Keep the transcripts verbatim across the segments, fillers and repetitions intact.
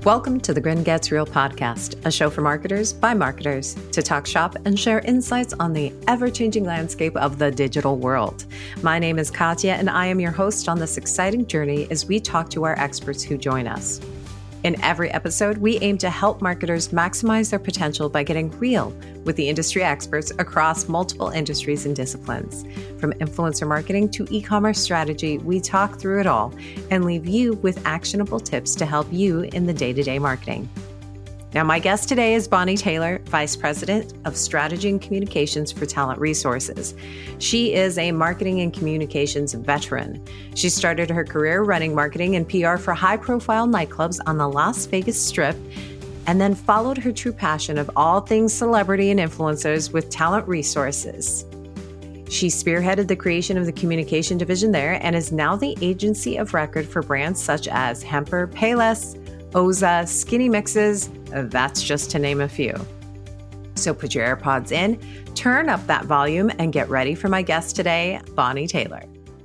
Welcome to the Grin Gets Real podcast, a show for marketers by marketers to talk shop and share insights on the ever-changing landscape of the digital world. My name is Katya, and I am your host on this exciting journey as we talk to our experts who join us. In every episode, we aim to help marketers maximize their potential by getting real with the industry experts across multiple industries and disciplines. From influencer marketing to e-commerce strategy, we talk through it all and leave you with actionable tips to help you in the day-to-day marketing. Now, my guest today is Bonnie Taylor, Vice President of Strategy and Communications for Talent Resources. She is a marketing and communications veteran. She started her career running marketing and P R for high-profile nightclubs on the Las Vegas Strip, and then followed her true passion of all things celebrity and influencers with Talent Resources. She spearheaded the creation of the communication division there and is now the agency of record for brands such as Hemper, Payless, Oza, Skinny Mixes, that's just to name a few. So put your AirPods in, turn up that volume, and get ready for my guest today, Bonnie Taylor.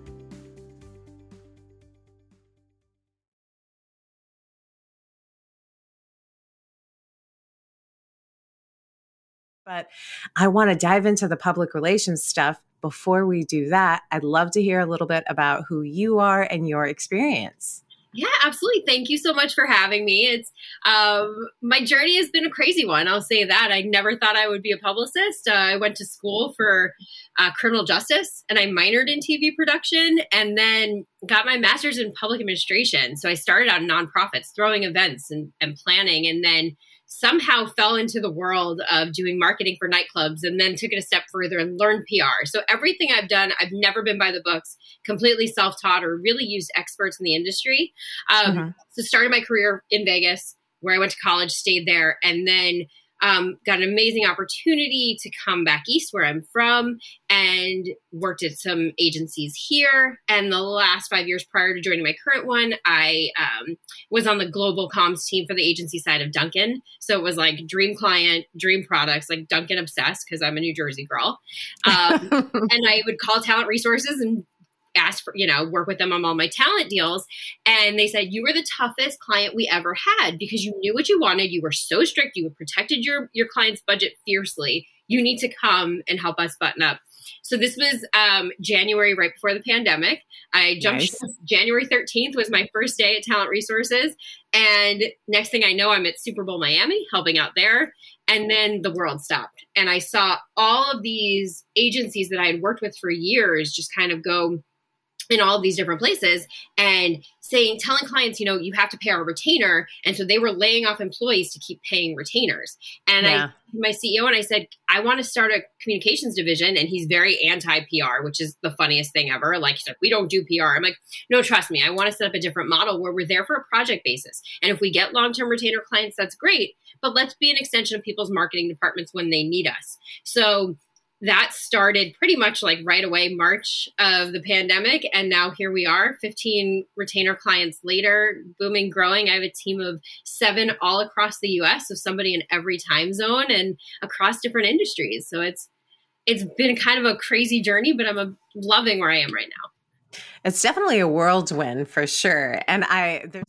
But I want to dive into the public relations stuff. Before we do that, I'd love to hear a little bit about who you are and your experience. Yeah, absolutely. Thank you so much for having me. It's um, my journey has been a crazy one. I'll say that. I never thought I would be a publicist. Uh, I went to school for uh, criminal justice, and I minored in T V production, and then got my master's in public administration. So I started out in nonprofits, throwing events and, and planning, and then somehow fell into the world of doing marketing for nightclubs, and then took it a step further and learned P R. So everything I've done, I've never been by the books, completely self-taught, or really used experts in the industry. Um, mm-hmm. So started my career in Vegas, where I went to college, stayed there, and then um, got an amazing opportunity to come back east where I'm from, and worked at some agencies here. And the last five years prior to joining my current one, I um, was on the global comms team for the agency side of Dunkin'. So it was like dream client, dream products, like Dunkin' obsessed, because I'm a New Jersey girl. Um, and I would call Talent Resources and ask for, you know, work with them on all my talent deals. And they said, you were the toughest client we ever had because you knew what you wanted. You were so strict. You protected your, your client's budget fiercely. You need to come and help us button up. So this was um, January, right before the pandemic. I jumped. Nice. January thirteenth was my first day at Talent Resources. And next thing I know, I'm at Super Bowl Miami, helping out there. And then the world stopped. And I saw all of these agencies that I had worked with for years just kind of go in all of these different places and saying, telling clients, you know, you have to pay our retainer. And so they were laying off employees to keep paying retainers. And yeah. I, my C E O, and I said, I want to start a communications division. And he's very anti-P R, which is the funniest thing ever. Like, he's like, we don't do P R. I'm like, no, trust me. I want to set up a different model where we're there for a project basis. And if we get long-term retainer clients, that's great. But let's be an extension of people's marketing departments when they need us. So that started pretty much like right away, March of the pandemic. And now here we are, fifteen retainer clients later, booming, growing. I have a team of seven all across the U S, so somebody in every time zone and across different industries. So it's it's been kind of a crazy journey, but I'm a, loving where I am right now. It's definitely a whirlwind for sure. And I there's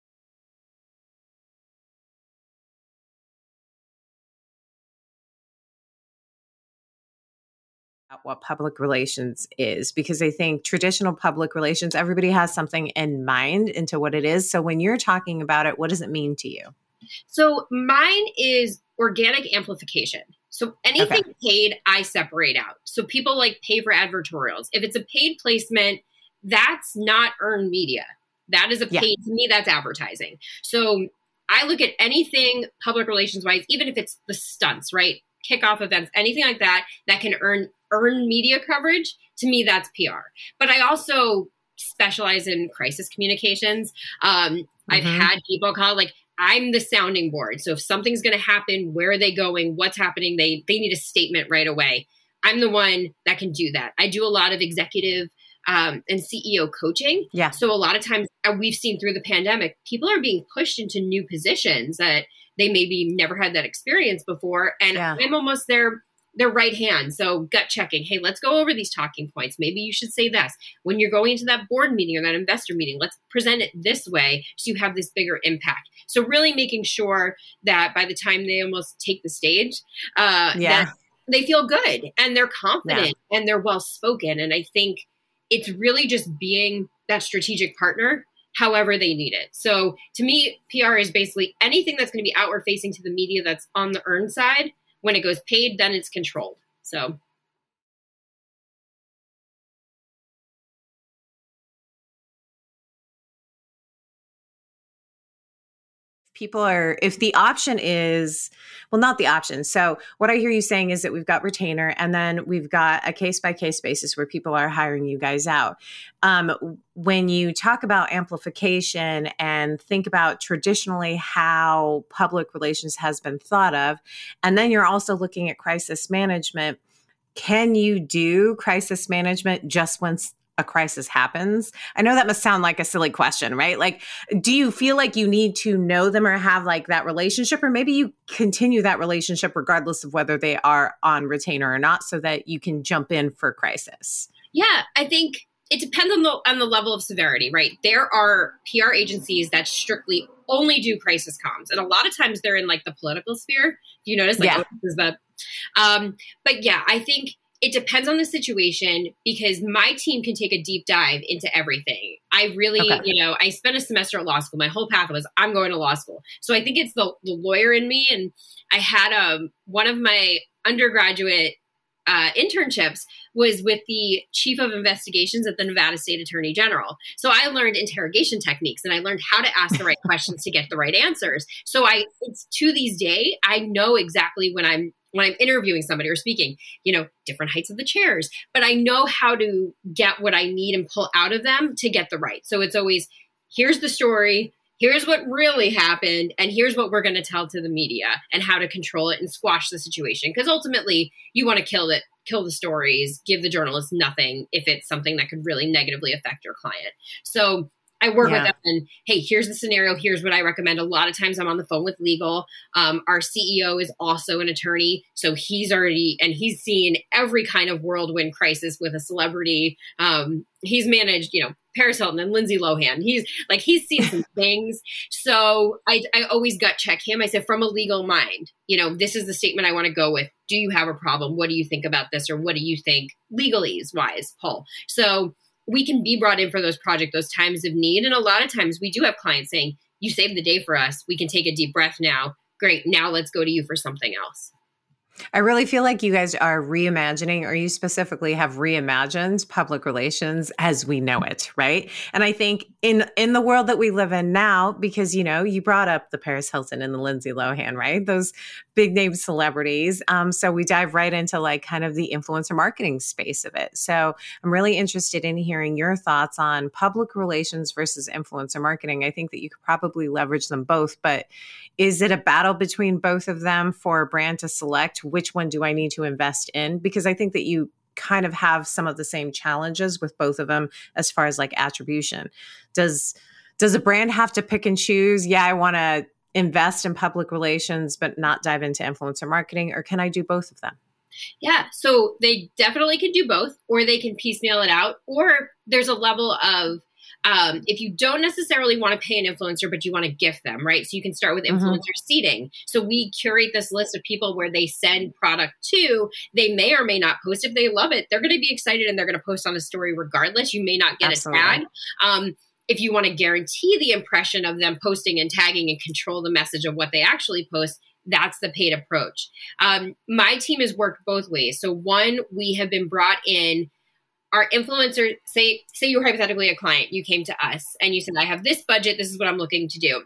what public relations is, because I think traditional public relations, everybody has something in mind into what it is. So when you're talking about it, what does it mean to you? So mine is organic amplification. So anything okay. paid, I separate out. So people like pay for advertorials. If it's a paid placement, that's not earned media. That is a paid, yeah. to me, that's advertising. So I look at anything public relations wise, even if it's the stunts, right? Kickoff events, anything like that, that can earn earn media coverage, to me, that's P R. But I also specialize in crisis communications. Um, mm-hmm. I've had people call, like, I'm the sounding board. So if something's going to happen, where are they going? What's happening? They they need a statement right away. I'm the one that can do that. I do a lot of executive um, and C E O coaching. Yeah. So a lot of times uh, we've seen through the pandemic, people are being pushed into new positions that they maybe never had that experience before. And yeah. I'm almost their their right hand. So gut checking. Hey, let's go over these talking points. Maybe you should say this. When you're going into that board meeting or that investor meeting, let's present it this way so you have this bigger impact. So really making sure that by the time they almost take the stage, uh, yeah. that they feel good and they're confident yeah. and they're well-spoken. And I think it's really just being that strategic partner however they need it. So to me, P R is basically anything that's going to be outward facing to the media that's on the earned side. When it goes paid, then it's controlled. So. People are, if the option is, well, not the option. So what I hear you saying is that we've got retainer and then we've got a case by case basis where people are hiring you guys out. Um, when you talk about amplification and think about traditionally how public relations has been thought of, and then you're also looking at crisis management, can you do crisis management just once a crisis happens? I know that must sound like a silly question, right? Like, do you feel like you need to know them or have like that relationship, or maybe you continue that relationship regardless of whether they are on retainer or not so that you can jump in for crisis? Yeah, I think it depends on the on the level of severity, right? There are P R agencies that strictly only do crisis comms. And a lot of times they're in like the political sphere. You notice like, yeah. oh, is that, um, but yeah, I think it depends on the situation because my team can take a deep dive into everything. I really, okay. you know, I spent a semester at law school. My whole path was I'm going to law school. So I think it's the, the lawyer in me. And I had um, one of my undergraduate uh, internships was with the chief of investigations at the Nevada State Attorney General. So I learned interrogation techniques and I learned how to ask the right questions to get the right answers. So I, it's to these day, I know exactly when I'm when I'm interviewing somebody or speaking, you know, different heights of the chairs, but I know how to get what I need and pull out of them to get the right. So it's always, here's the story, here's what really happened, and here's what we're going to tell to the media and how to control it and squash the situation. Because ultimately, you want to kill it, kill the stories, give the journalists nothing if it's something that could really negatively affect your client. So I work yeah. with them and, hey, here's the scenario. Here's what I recommend. A lot of times I'm on the phone with legal. Um, our C E O is also an attorney. So he's already, and he's seen every kind of whirlwind crisis with a celebrity. Um, he's managed, you know, Paris Hilton and Lindsay Lohan. He's like, he's seen some things. So I, I always gut check him. I said, from a legal mind, you know, this is the statement I want to go with. Do you have a problem? What do you think about this? Or what do you think legalese wise, Paul? So we can be brought in for those projects, those times of need. And a lot of times we do have clients saying, you saved the day for us. We can take a deep breath now. Great. Now let's go to you for something else. I really feel like you guys are reimagining, or you specifically have reimagined public relations as we know it, right? And I think in in the world that we live in now, because, you know, you brought up the Paris Hilton and the Lindsay Lohan, right? Those big name celebrities. Um, so we dive right into like kind of the influencer marketing space of it. So I'm really interested in hearing your thoughts on public relations versus influencer marketing. I think that you could probably leverage them both, but is it a battle between both of them for a brand to select which one do I need to invest in? Because I think that you kind of have some of the same challenges with both of them as far as like attribution. Does does a brand have to pick and choose? Yeah, I want to invest in public relations, but not dive into influencer marketing, or can I do both of them? Yeah, so they definitely can do both, or they can piecemeal it out, or there's a level of Um, if you don't necessarily want to pay an influencer, but you want to gift them, right? So you can start with influencer mm-hmm. seeding. So we curate this list of people where they send product to. They may or may not post. If they love it, they're going to be excited and they're going to post on a story regardless. You may not get Absolutely. a tag. Um, if you want to guarantee the impression of them posting and tagging and control the message of what they actually post, that's the paid approach. Um, my team has worked both ways. So one, we have been brought in. Our influencer, say, say you were hypothetically a client, you came to us and you said, I have this budget, this is what I'm looking to do.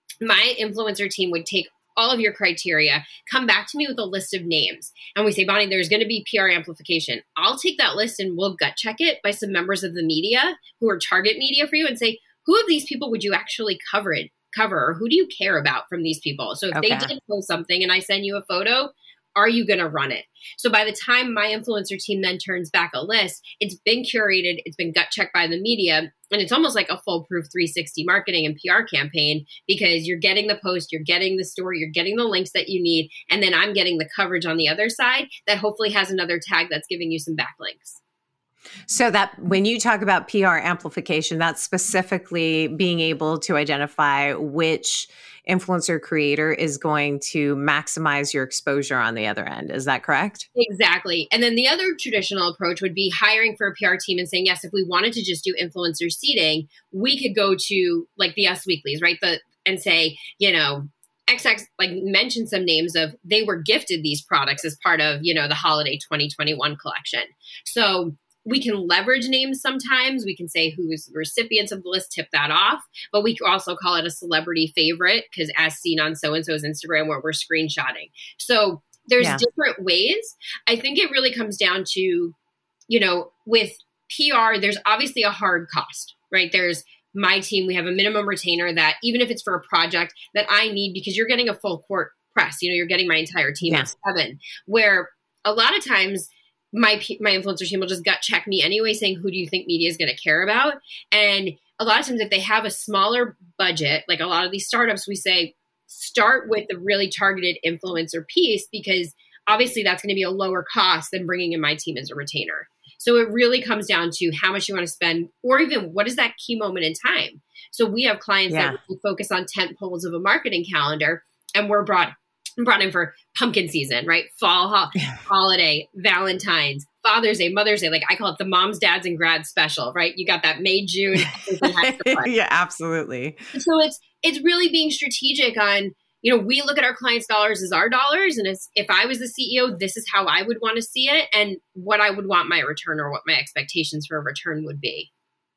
My influencer team would take all of your criteria, come back to me with a list of names. And we say, Bonnie, there's going to be P R amplification. I'll take that list and we'll gut check it by some members of the media who are target media for you and say, who of these people would you actually cover it, cover? Or who do you care about from these people? So if okay. they did post something and I send you a photo, Are you going to run it? So by the time my influencer team then turns back a list, it's been curated, it's been gut checked by the media, and it's almost like a foolproof three sixty marketing and P R campaign, because you're getting the post, you're getting the story, you're getting the links that you need, and then I'm getting the coverage on the other side that hopefully has another tag that's giving you some backlinks. So that when you talk about P R amplification, that's specifically being able to identify which influencer creator is going to maximize your exposure on the other end. Is that correct? Exactly. And then the other traditional approach would be hiring for a P R team and saying, yes, if we wanted to just do influencer seeding, we could go to like the Us Weeklies, right? The, and say, you know, X X, like mention some names of they were gifted these products as part of, you know, the holiday twenty twenty-one collection. So we can leverage names sometimes. We can say who's recipients of the list, tip that off. But we can also call it a celebrity favorite, because as seen on so-and-so's Instagram where we're screenshotting. So there's yeah. different ways. I think it really comes down to, you know, with P R, there's obviously a hard cost, right? There's my team. We have a minimum retainer that even if it's for a project that I need, because you're getting a full court press, you know, you're getting my entire team yeah. of seven, where a lot of times my my influencer team will just gut check me anyway, saying, who do you think media is going to care about? And a lot of times if they have a smaller budget, like a lot of these startups, we say, start with the really targeted influencer piece, because obviously that's going to be a lower cost than bringing in my team as a retainer. So it really comes down to how much you want to spend, or even what is that key moment in time. So we have clients yeah. that really focus on tent poles of a marketing calendar, and we're brought brought in for pumpkin season, right? Fall ho- holiday, Valentine's, Father's Day, Mother's Day. Like I call it the moms, dads, and grads special, right? You got that May, June. Yeah, absolutely. So it's it's really being strategic on, you know, we look at our clients' dollars as our dollars. And it's, if I was the C E O, this is how I would want to see it and what I would want my return or what my expectations for a return would be.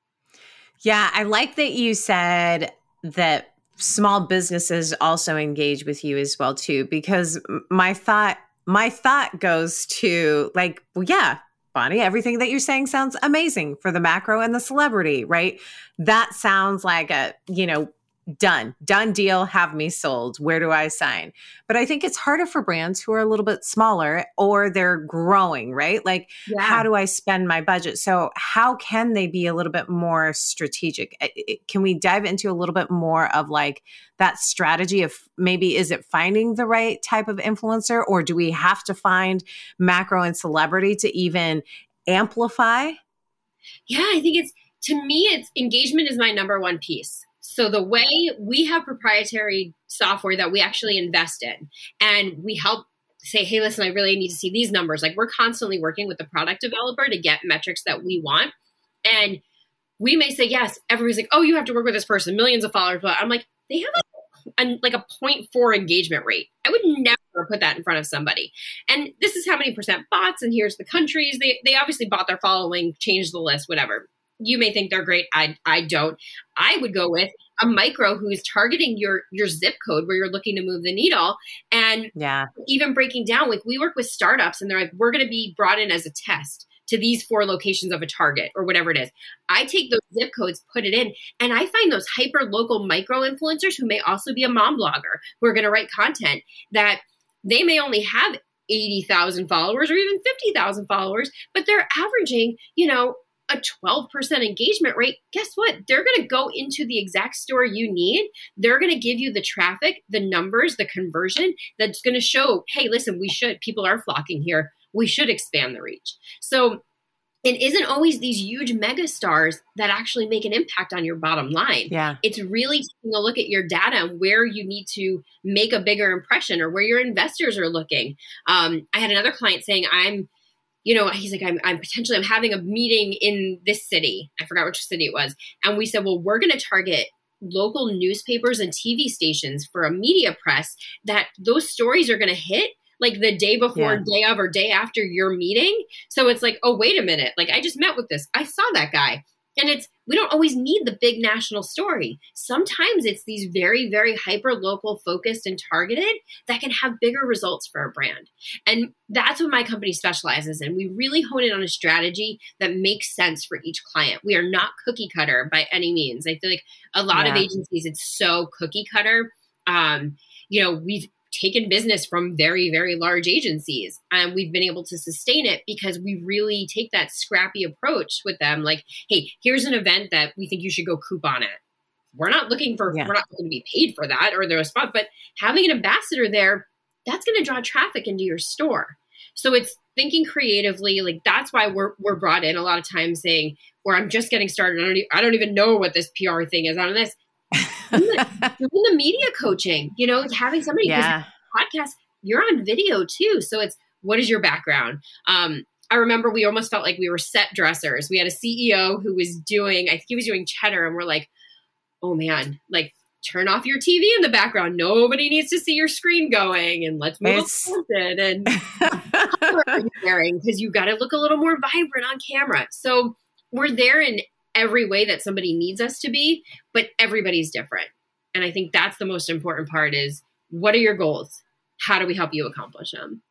Yeah, I like that you said that small businesses also engage with you as well too, because my thought, my thought goes to like, well, yeah, Bonnie, everything that you're saying sounds amazing for the macro and the celebrity, right? That sounds like a, you know, done, done deal, have me sold. Where do I sign? But I think it's harder for brands who are a little bit smaller or they're growing, right? Like, yeah. how do I spend my budget? So how can they be a little bit more strategic? Can we dive into a little bit more of like that strategy of maybe, is it finding the right type of influencer, or do we have to find macro and celebrity to even amplify? Yeah, I think it's, to me, it's engagement is my number one piece. So the way we have proprietary software that we actually invest in, and we help say, hey, listen, I really need to see these numbers. Like we're constantly working with the product developer to get metrics that we want. And we may say, yes, everybody's like, oh, you have to work with this person, millions of followers. But I'm like, they have a, a, like a zero point four engagement rate. I would never put that in front of somebody. And this is how many percent bots, and here's the countries. They they obviously bought their following, changed the list, whatever. You may think they're great. I I don't. I would go with a micro who's targeting your your zip code where you're looking to move the needle. And yeah, even breaking down, like we work with startups and they're like, we're going to be brought in as a test to these four locations of a target or whatever it is. I take those zip codes, put it in, and I find those hyper local micro influencers who may also be a mom blogger who are going to write content that they may only have eighty thousand followers or even fifty thousand followers, but they're averaging, you know, a twelve percent engagement rate. Guess what? They're going to go into the exact store you need. They're going to give you the traffic, the numbers, the conversion that's going to show, hey, listen, we should, people are flocking here. We should expand the reach. So it isn't always these huge mega stars that actually make an impact on your bottom line. Yeah. It's really taking a look at your data and where you need to make a bigger impression or where your investors are looking. Um, I had another client saying, I'm You know, he's like, I'm, I'm potentially, I'm having a meeting in this city. I forgot which city it was. And we said, well, we're going to target local newspapers and T V stations for a media press that those stories are going to hit like the day before, yeah. day of, or day after your meeting. So it's like, oh, wait a minute. Like I just met with this. I saw that guy. And it's, we don't always need the big national story. Sometimes it's these very, very hyper local focused and targeted that can have bigger results for a brand. And that's what my company specializes in. We really hone in on a strategy that makes sense for each client. We are not cookie cutter by any means. I feel like a lot yeah. of agencies, it's so cookie cutter. Um, you know, we've, taken business from very, very large agencies. And we've been able to sustain it because we really take that scrappy approach with them. Like, hey, here's an event that we think you should go coupon at. We're not looking for, yeah. we're not going to be paid for that or the response, but having an ambassador there, that's going to draw traffic into your store. So it's thinking creatively. Like, that's why we're, we're brought in a lot of times saying, or I'm just getting started. I don't, e- I don't even know what this P R thing is on this. doing, the, doing the media coaching, you know, having somebody yeah. podcast, you're on video too. So it's, what is your background? Um, I remember we almost felt like we were set dressers. We had a C E O who was doing, I think he was doing cheddar, and we're like, oh man, like turn off your T V in the background. Nobody needs to see your screen going, and let's move it. And what are you wearing? Because you got to look a little more vibrant on camera. So we're there in every way that somebody needs us to be, but everybody's different. And I think that's the most important part is, what are your goals? How do we help you accomplish them?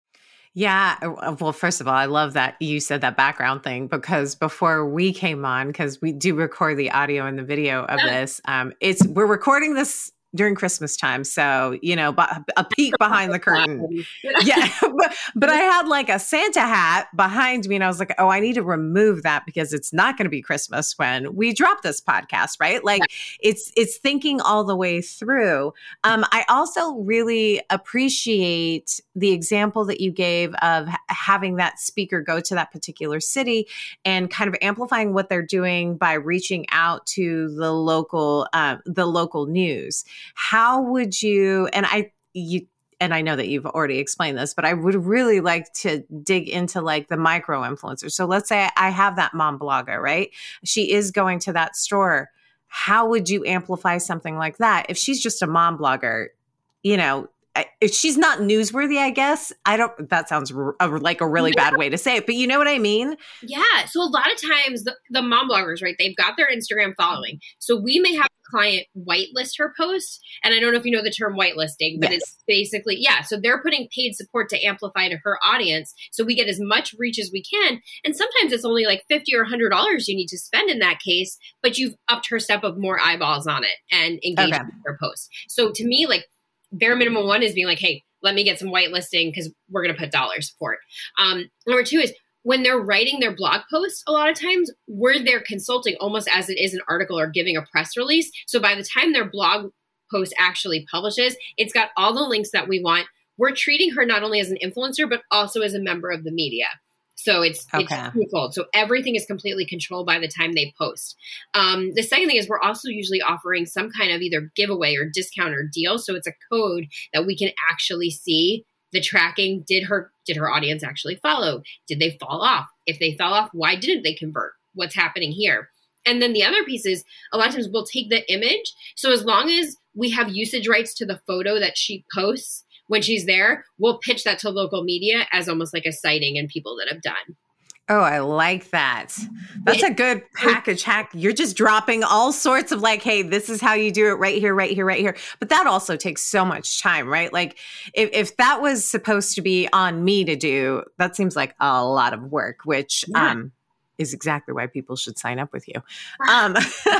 Yeah. Well, first of all, I love that you said that background thing, because before we came on, because we do record the audio and the video of yeah. this, um, it's we're recording this during Christmas time. So, you know, a peek behind the curtain. Yeah. But, but I had like a Santa hat behind me, and I was like, oh, I need to remove that because it's not going to be Christmas when we drop this podcast, right? Like yeah. it's, it's thinking all the way through. Um, I also really appreciate the example that you gave of ha- having that speaker go to that particular city and kind of amplifying what they're doing by reaching out to the local, uh, the local news. How would you, and I, you, and I know that you've already explained this, but I would really like to dig into like the micro influencers. So let's say I have that mom blogger, right? She is going to that store. How would you amplify something like that? If she's just a mom blogger, you know, if she's not newsworthy, I guess. I don't, that sounds r- like a really bad way to say it, but you know what I mean? Yeah. So a lot of times the, the mom bloggers, right, they've got their Instagram following. So we may have a client whitelist her post. And I don't know if you know the term whitelisting, but yes. it's basically, yeah. So they're putting paid support to amplify to her audience. So we get as much reach as we can. And sometimes it's only like fifty dollars or one hundred dollars you need to spend in that case, but you've upped her step of more eyeballs on it and engaged okay. with her post. So to me, like, bare minimum one is being like, hey, let me get some whitelisting because we're going to put dollar support. Um, number two is when they're writing their blog posts, a lot of times we're there consulting almost as it is an article or giving a press release. So by the time their blog post actually publishes, it's got all the links that we want. We're treating her not only as an influencer, but also as a member of the media. So it's, okay. it's twofold. So everything is completely controlled by the time they post. Um, the second thing is we're also usually offering some kind of either giveaway or discount or deal. So it's a code that we can actually see the tracking. Did her, did her audience actually follow? Did they fall off? If they fell off, why didn't they convert? What's happening here? And then the other piece is a lot of times we'll take the image. So as long as we have usage rights to the photo that she posts, when she's there, we'll pitch that to local media as almost like a sighting and people that have done. Oh, I like that. That's a good package hack. You're just dropping all sorts of like, hey, this is how you do it right here, right here, right here. But that also takes so much time, right? Like if, if that was supposed to be on me to do, that seems like a lot of work, which yeah. um, is exactly why people should sign up with you. Um,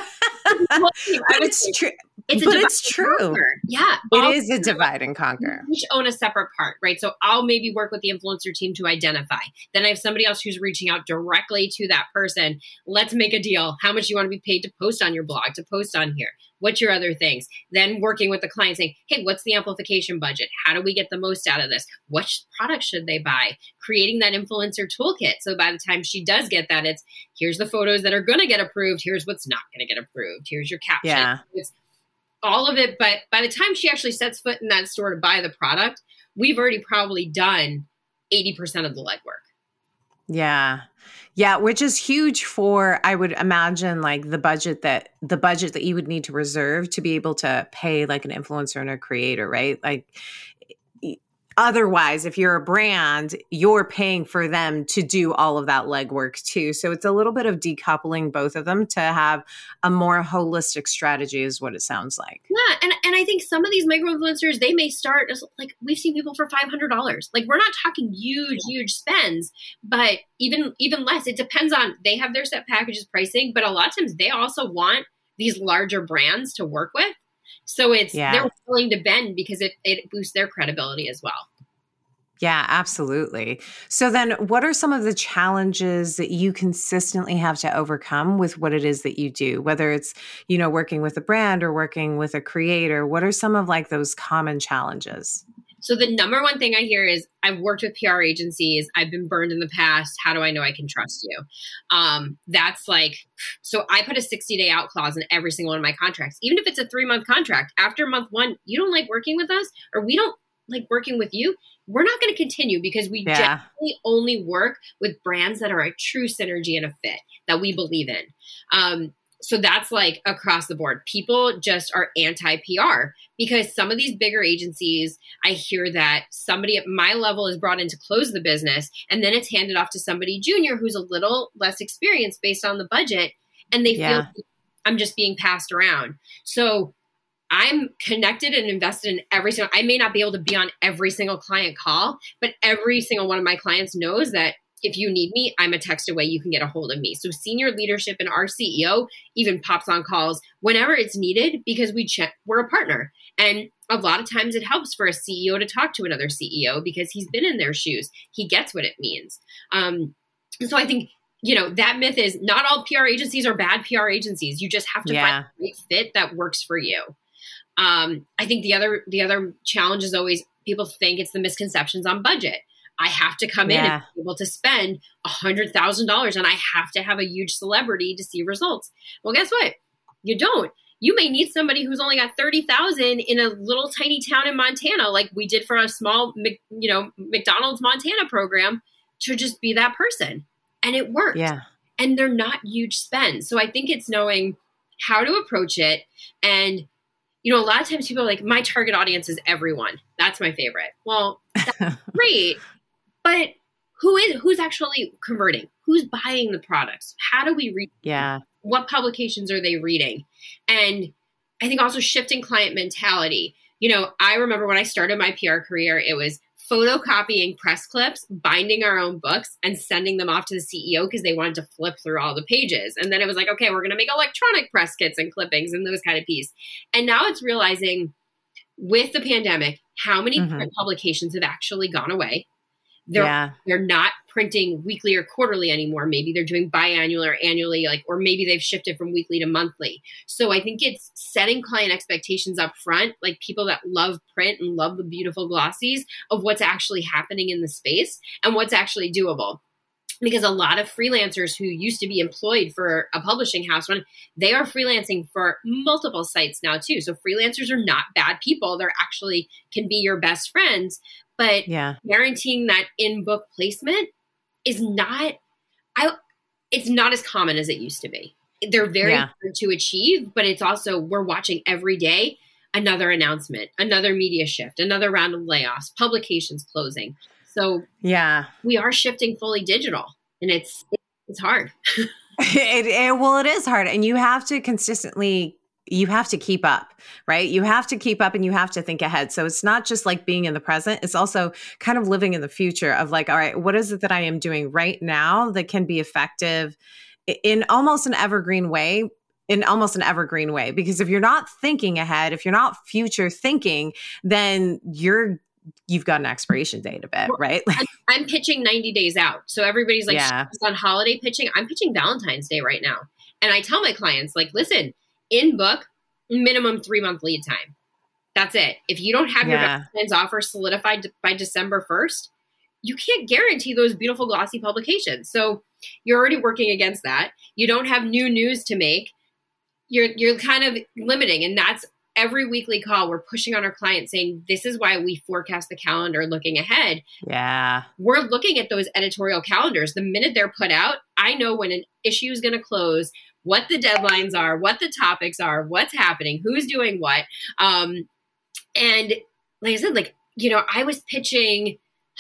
but it's true. It's but it's true. Conquer. Yeah. It is a divide and conquer. We each own a separate part, right? So I'll maybe work with the influencer team to identify. Then I have somebody else who's reaching out directly to that person. Let's make a deal. How much do you want to be paid to post on your blog, to post on here? What's your other things? Then working with the client saying, hey, what's the amplification budget? How do we get the most out of this? What sh- products should they buy? Creating that influencer toolkit. So by the time she does get that, it's here's the photos that are going to get approved. Here's what's not going to get approved. Here's your caption. Yeah. It's all of it. But by the time she actually sets foot in that store to buy the product, we've already probably done eighty percent of the legwork. Yeah. Yeah. Which is huge for, I would imagine, like the budget that the budget that you would need to reserve to be able to pay like an influencer and a creator, right? Like otherwise, if you're a brand, you're paying for them to do all of that legwork too. So it's a little bit of decoupling both of them to have a more holistic strategy is what it sounds like. Yeah. And, and I think some of these micro influencers, they may start as like, we've seen people for five hundred dollars. Like we're not talking huge, huge spends, but even, even less, it depends on, they have their set packages pricing, but a lot of times they also want these larger brands to work with. So it's, yeah. they're willing to bend because it, it boosts their credibility as well. Yeah, absolutely. So then what are some of the challenges that you consistently have to overcome with what it is that you do, whether it's, you know, working with a brand or working with a creator? What are some of like those common challenges? So the number one thing I hear is, I've worked with P R agencies. I've been burned in the past. How do I know I can trust you? Um, that's like, so I put a sixty day out clause in every single one of my contracts. Even if it's a three month contract, after month one, you don't like working with us, or we don't like working with you, we're not going to continue, because we Yeah. generally only work with brands that are a true synergy and a fit that we believe in. Um, So that's like across the board. People just are anti-P R, because some of these bigger agencies, I hear that somebody at my level is brought in to close the business, and then it's handed off to somebody junior who's a little less experienced based on the budget, and they Yeah. feel I'm just being passed around. So I'm connected and invested in every single, I may not be able to be on every single client call, but every single one of my clients knows that if you need me, I'm a text away. You can get a hold of me. So senior leadership and our C E O even pops on calls whenever it's needed, because we check, we're a partner. And a lot of times it helps for a C E O to talk to another C E O because he's been in their shoes. He gets what it means. Um, so I think, you know, that myth is not all P R agencies are bad P R agencies. You just have to Yeah. find a great fit that works for you. Um, I think the other, the other challenge is always people think it's the misconceptions on budget. I have to come in Yeah. and be able to spend a hundred thousand dollars, and I have to have a huge celebrity to see results. Well, guess what? You don't. You may need somebody who's only got thirty thousand in a little tiny town in Montana, like we did for a small, Mc- you know, McDonald's Montana program, to just be that person, and it works. Yeah. And they're not huge spends. So I think it's knowing how to approach it. And, you know, a lot of times people are like, my target audience is everyone. That's my favorite. Well, that's great. But who is, who's actually converting? Who's buying the products? How do we read? Yeah. What publications are they reading? And I think also shifting client mentality. You know, I remember when I started my P R career, it was photocopying press clips, binding our own books, and sending them off to the C E O because they wanted to flip through all the pages. And then it was like, okay, we're going to make electronic press kits and clippings and those kind of pieces. And now it's realizing with the pandemic, how many Mhm. print publications have actually gone away. They're, Yeah. they're not printing weekly or quarterly anymore. Maybe they're doing biannual or annually, like, or maybe they've shifted from weekly to monthly. So I think it's setting client expectations up front, like people that love print and love the beautiful glossies, of what's actually happening in the space and what's actually doable. Because a lot of freelancers who used to be employed for a publishing house, when they are freelancing for multiple sites now too. So freelancers are not bad people. They're actually can be your best friends. But Yeah. guaranteeing that in-book placement is not, I, it's not as common as it used to be. They're very Yeah. hard to achieve, but it's also, we're watching every day another announcement, another media shift, another round of layoffs, publications closing. So Yeah. we are shifting fully digital, and it's, it's hard. It, it, well, it is hard, and you have to consistently, you have to keep up, right? You have to keep up and you have to think ahead. So it's not just like being in the present. It's also kind of living in the future of like, all right, what is it that I am doing right now that can be effective in almost an evergreen way, in almost an evergreen way? Because if you're not thinking ahead, if you're not future thinking, then you're, you've got an expiration date a bit, right? I'm, I'm pitching ninety days out. So everybody's like, Yeah. she's on holiday pitching. I'm pitching Valentine's Day right now. And I tell my clients, like, listen, in book, minimum three month lead time. That's it. If you don't have your Yeah. Valentine's offer solidified by December first, you can't guarantee those beautiful glossy publications. So you're already working against that. You don't have new news to make. You're, you're kind of limiting. And that's every weekly call. We're pushing on our clients saying, this is why we forecast the calendar looking ahead. Yeah. We're looking at those editorial calendars. The minute they're put out, I know when an issue is going to close, what the deadlines are, what the topics are, what's happening, who's doing what. Um, and like I said, like, you know, I was pitching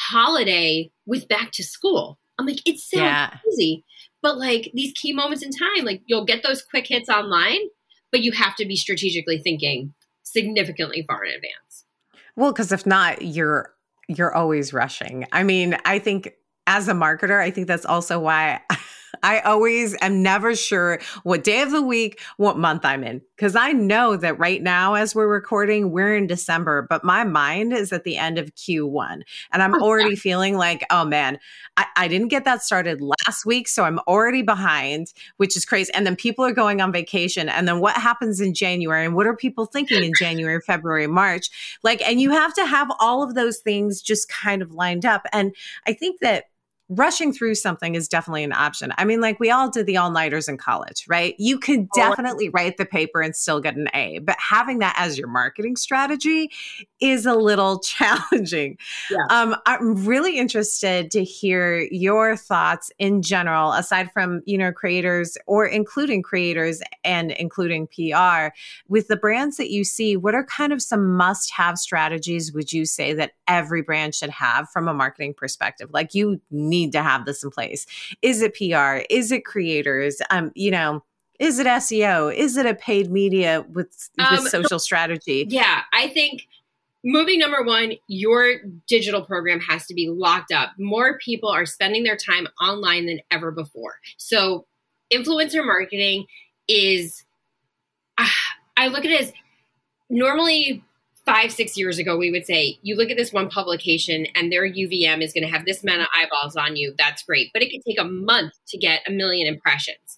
holiday with back to school. I'm like, it sounds Yeah. easy, but like these key moments in time, like you'll get those quick hits online, but you have to be strategically thinking significantly far in advance. Well, because if not, you're you're always rushing. I mean, I think as a marketer, I think that's also why I always am never sure what day of the week, what month I'm in. Because I know that right now, as we're recording, we're in December, but my mind is at the end of Q one. And I'm already feeling like, oh man, I, I didn't get that started last week. So I'm already behind, which is crazy. And then people are going on vacation. And then what happens in January? And what are people thinking in January, February, March? Like, and you have to have all of those things just kind of lined up. And I think that rushing through something is definitely an option. I mean, like we all did the all-nighters in college, right? You could definitely write the paper and still get an A, but having that as your marketing strategy is a little challenging. Yeah. Um, I'm really interested to hear your thoughts in general, aside from, you know, creators or including creators and including P R. With the brands that you see, what are kind of some must-have strategies would you say that every brand should have from a marketing perspective? Like you need to have this in place. Is it P R? Is it creators? Um, you know, is it S E O? Is it a paid media with, with um, social strategy? Yeah, I think moving number one, your digital program has to be locked up. More people are spending their time online than ever before. So influencer marketing is, uh, I look at it as normally five, six years ago, we would say, you look at this one publication and their U V M is going to have this amount of eyeballs on you. That's great. But it could take a month to get a million impressions.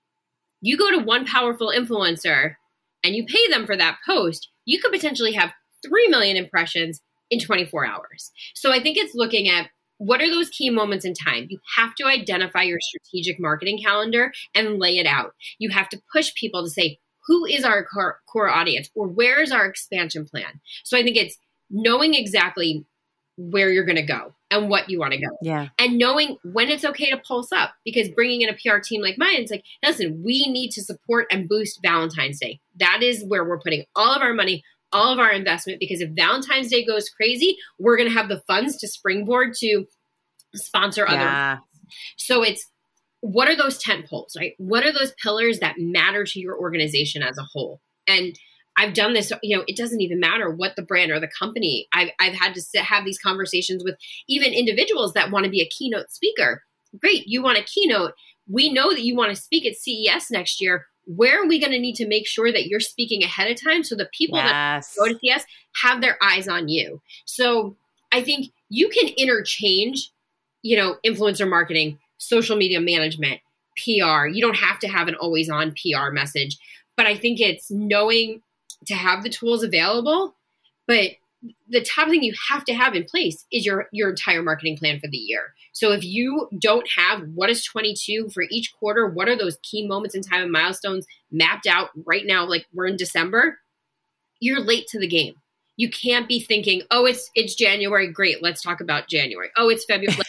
You go to one powerful influencer and you pay them for that post, you could potentially have three million impressions in twenty-four hours. So I think it's looking at what are those key moments in time. You have to identify your strategic marketing calendar and lay it out. You have to push people to say, who is our core, core audience, or where is our expansion plan? So I think it's knowing exactly where you're going to go and what you want to go. Yeah. And knowing when it's okay to pulse up, because bringing in a P R team like mine, it's like, listen, we need to support and boost Valentine's Day. That is where we're putting all of our money, all of our investment, because if Valentine's Day goes crazy, we're going to have the funds to springboard to sponsor other. Yeah. So it's, what are those tent poles, right? What are those pillars that matter to your organization as a whole? And I've done this, you know, it doesn't even matter what the brand or the company. I've, I've had to sit, have these conversations with even individuals that want to be a keynote speaker. Great, you want a keynote. We know that you want to speak at C E S next year. Where are we going to need to make sure that you're speaking ahead of time so the people yes. that go to C E S have their eyes on you? So I think you can interchange, you know, influencer marketing, social media management, P R. You don't have to have an always on P R message, but I think it's knowing to have the tools available. But the top thing you have to have in place is your, your entire marketing plan for the year. So if you don't have what is twenty-two for each quarter, what are those key moments in time and milestones mapped out right now, like we're in December, you're late to the game. You can't be thinking, oh, it's it's January. Great. Let's talk about January. Oh, it's February.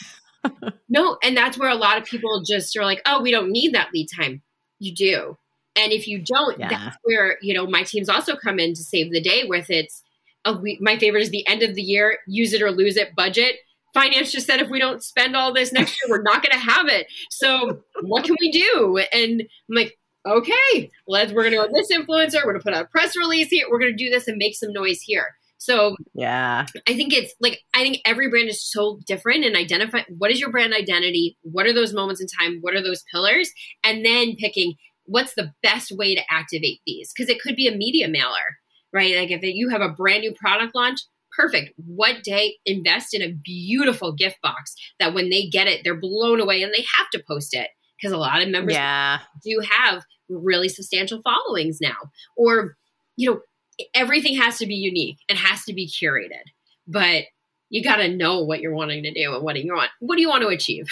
No. And that's where a lot of people just are like, oh, we don't need that lead time. You do. And if you don't, yeah. that's where, you know, my teams also come in to save the day with it's, a week. My favorite is the end of the year, use it or lose it budget. Finance just said, if we don't spend all this next year, we're not going to have it. So what can we do? And I'm like, okay, let's, we're going to go with this influencer. We're going to put out a press release here. We're going to do this and make some noise here. So yeah, I think it's like, I think every brand is so different, and identify what is your brand identity? What are those moments in time? What are those pillars? And then picking what's the best way to activate these? Because it could be a media mailer, right? Like if you have a brand new product launch, perfect. What day? Invest in a beautiful gift box that when they get it, they're blown away and they have to post it, because a lot of members yeah. do have really substantial followings now. Or, you know, everything has to be unique and has to be curated, but you got to know what you're wanting to do and what do you want, what do you want to achieve?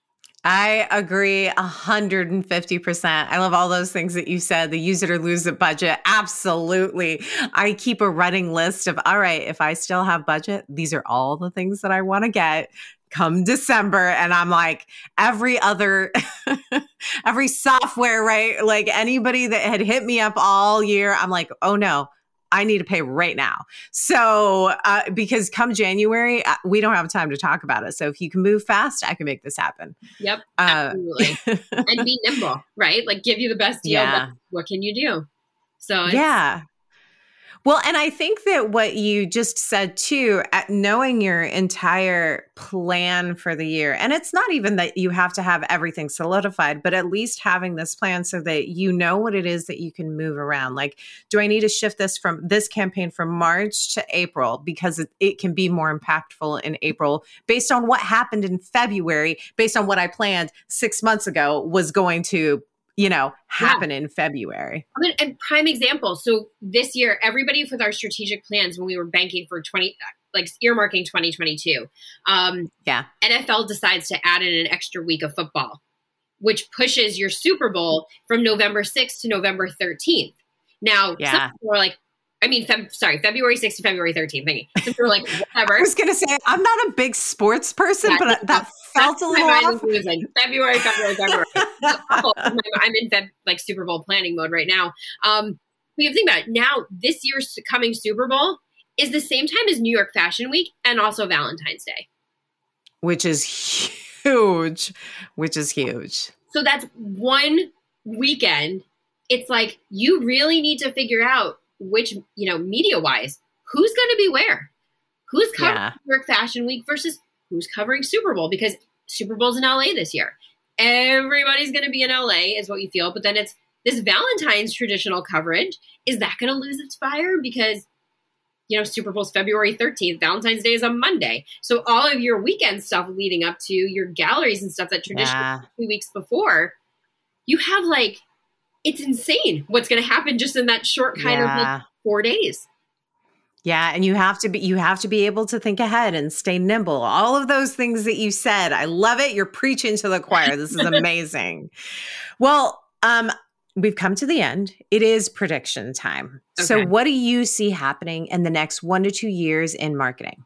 I agree one hundred fifty percent. I love all those things that you said, the use it or lose it budget. Absolutely. I keep a running list of, all right, if I still have budget, these are all the things that I want to get come December. And I'm like, every other, every software, right? Like anybody that had hit me up all year, I'm like, oh no, I need to pay right now. So, uh, because come January, uh, we don't have time to talk about it. So if you can move fast, I can make this happen. Yep, absolutely. Uh, and be nimble, right? Like give you the best deal. Yeah. But what can you do? So it's, yeah. Well, and I think that what you just said too, at knowing your entire plan for the year, and it's not even that you have to have everything solidified, but at least having this plan so that you know what it is that you can move around. Like, do I need to shift this from this campaign from March to April because it, it can be more impactful in April based on what happened in February, based on what I planned six months ago was going to you know, happen yeah. in February. I mean, and prime example. So this year, everybody with our strategic plans when we were banking for twenty, like earmarking twenty twenty-two, um, yeah, N F L decides to add in an extra week of football, which pushes your Super Bowl from November sixth to November thirteenth. Now, yeah. some people are like, I mean, Feb, sorry, February sixth to February thirteenth. Thingy. So we're like, whatever. I was going to say, I'm not a big sports person, yeah, but that felt a little off. Like February, February, February. I'm in Feb, like Super Bowl planning mode right now. Um, but you think about it. Now, this year's coming Super Bowl is the same time as New York Fashion Week and also Valentine's Day. Which is huge, which is huge. So that's one weekend. It's like, you really need to figure out which, you know, media-wise, who's going to be where? Who's covering yeah. New York Fashion Week versus who's covering Super Bowl? Because Super Bowl's in L A this year. Everybody's going to be in L A is what you feel. But then it's this Valentine's traditional coverage. Is that going to lose its fire? Because, you know, Super Bowl's February thirteenth. Valentine's Day is on Monday. So all of your weekend stuff leading up to your galleries and stuff that traditionally yeah. two weeks before, you have like, it's insane what's going to happen just in that short kind yeah. of like four days. Yeah. And you have to be, you have to be able to think ahead and stay nimble. All of those things that you said, I love it. You're preaching to the choir. This is amazing. Well, um, we've come to the end. It is prediction time. Okay. So what do you see happening in the next one to two years in marketing?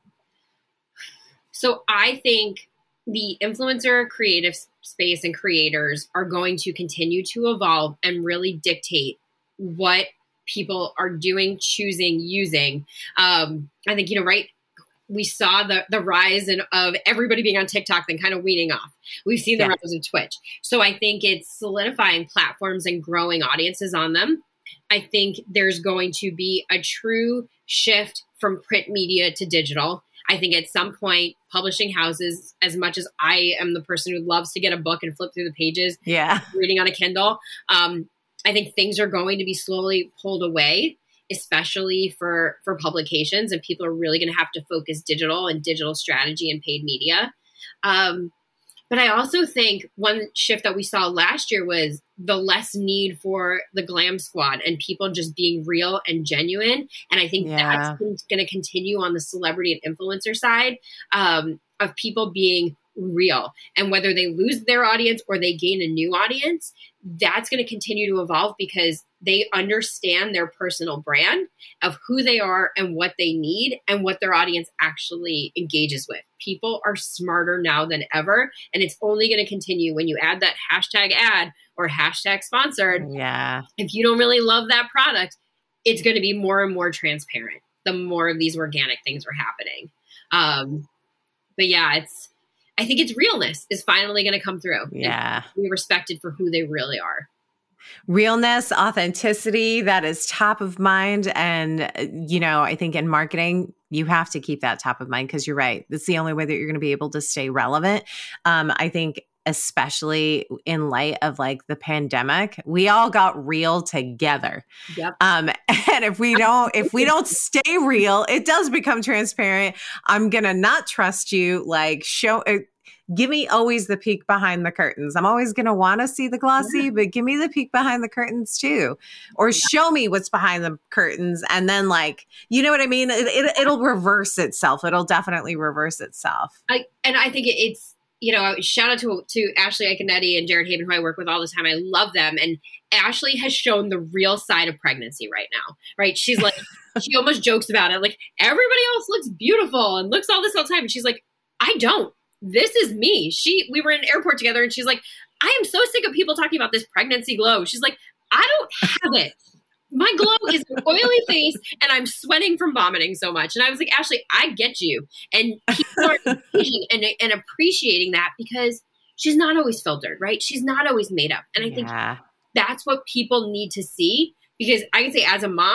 So I think the influencer creative space and creators are going to continue to evolve and really dictate what people are doing, choosing, using. Um, I think, you know, right, we saw the the rise in, of everybody being on TikTok, then kind of weaning off. We've seen the yeah. rise of Twitch. So I think it's solidifying platforms and growing audiences on them. I think there's going to be a true shift from print media to digital. I think at some point, publishing houses, as much as I am the person who loves to get a book and flip through the pages, yeah, reading on a Kindle, um, I think things are going to be slowly pulled away, especially for, for publications, and people are really going to have to focus digital and digital strategy and paid media. Um, but I also think one shift that we saw last year was the less need for the glam squad and people just being real and genuine. And I think yeah. that's going to continue on the celebrity and influencer side um, of people being real. And whether they lose their audience or they gain a new audience, that's going to continue to evolve because they understand their personal brand of who they are and what they need and what their audience actually engages with. People are smarter now than ever, and it's only going to continue when you add that hashtag ad or hashtag sponsored. Yeah. If you don't really love that product, it's going to be more and more transparent the more of these organic things are happening. Um, but yeah, it's, I think it's realness is finally going to come through. Yeah. And be respected for who they really are. Realness, authenticity, that is top of mind. And, you know, I think in marketing, you have to keep that top of mind because you're right. That's the only way that you're going to be able to stay relevant. Um, I think especially in light of like the pandemic, we all got real together. Yep. Um, and if we don't, if we don't stay real, it does become transparent. I'm going to not trust you. Like show, uh, give me always the peek behind the curtains. I'm always going to want to see the glossy, but give me the peek behind the curtains too, or show me what's behind the curtains. And then like, you know what I mean? It, it, it'll reverse itself. It'll definitely reverse itself. I, and I think it's, you know, shout out to to Ashley Iconetti and Jared Haven, who I work with all the time. I love them. And Ashley has shown the real side of pregnancy right now, right? She's like, she almost jokes about it. Like, everybody else looks beautiful and looks all this all the time. And she's like, I don't. This is me. She, we were in an airport together and she's like, I am so sick of people talking about this pregnancy glow. She's like, I don't have it. My glow is an oily face and I'm sweating from vomiting so much. And I was like, Ashley, I get you. And people are engaging and, and appreciating that because she's not always filtered, right? She's not always made up. And I think yeah. that's what people need to see because I can say as a mom,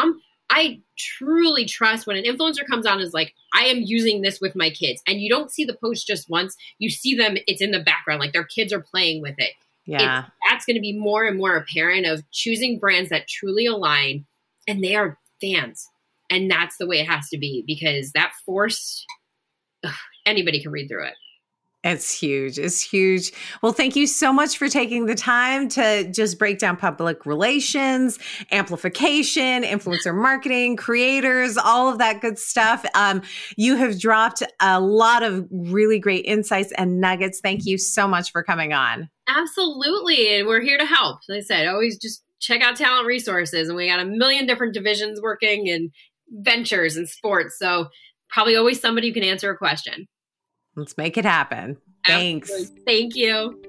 I truly trust when an influencer comes on and is like, I am using this with my kids. And you don't see the post just once. You see them, it's in the background, like their kids are playing with it. Yeah. It, that's going to be more and more apparent of choosing brands that truly align, and they are fans. And that's the way it has to be, because that force, ugh, anybody can read through it. It's huge. It's huge. Well, thank you so much for taking the time to just break down public relations, amplification, influencer marketing, creators, all of that good stuff. Um, you have dropped a lot of really great insights and nuggets. Thank you so much for coming on. Absolutely. And we're here to help. Like I said, always just check out Talent Resources. And we got a million different divisions working and ventures and sports. So probably always somebody who can answer a question. Let's make it happen. Thanks. Absolutely. Thank you.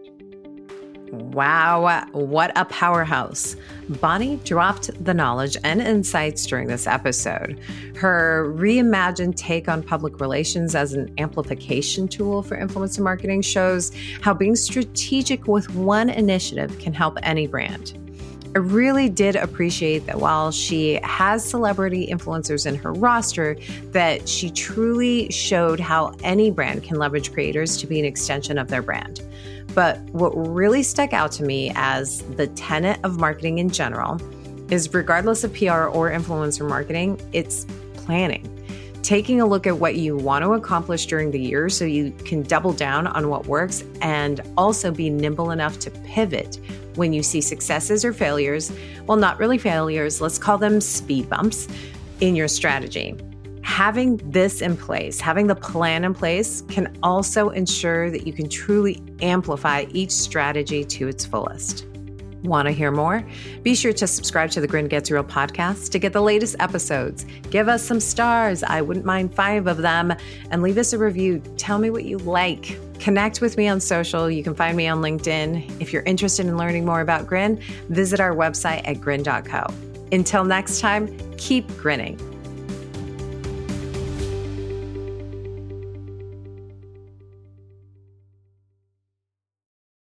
Wow, what a powerhouse. Bonnie dropped the knowledge and insights during this episode. Her reimagined take on public relations as an amplification tool for influencer marketing shows how being strategic with one initiative can help any brand. I really did appreciate that while she has celebrity influencers in her roster, that she truly showed how any brand can leverage creators to be an extension of their brand. But what really stuck out to me as the tenet of marketing in general is, regardless of P R or influencer marketing, it's planning. Taking a look at what you want to accomplish during the year so you can double down on what works, and also be nimble enough to pivot when you see successes or failures. Well, not really failures, let's call them speed bumps in your strategy. Having this in place, having the plan in place, can also ensure that you can truly amplify each strategy to its fullest. Want to hear more? Be sure to subscribe to the Grin Gets Real podcast to get the latest episodes. Give us some stars. I wouldn't mind five of them. And leave us a review. Tell me what you like. Connect with me on social. You can find me on LinkedIn. If you're interested in learning more about Grin, visit our website at grin dot co. Until next time, keep grinning.